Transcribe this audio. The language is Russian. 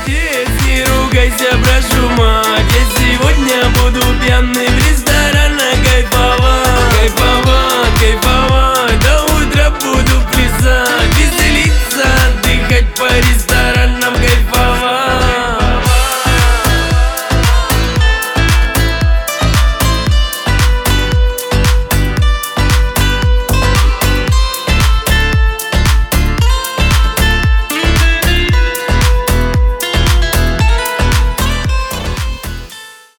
Отец, не ругайся, прошу, мать, я сегодня буду пьяным.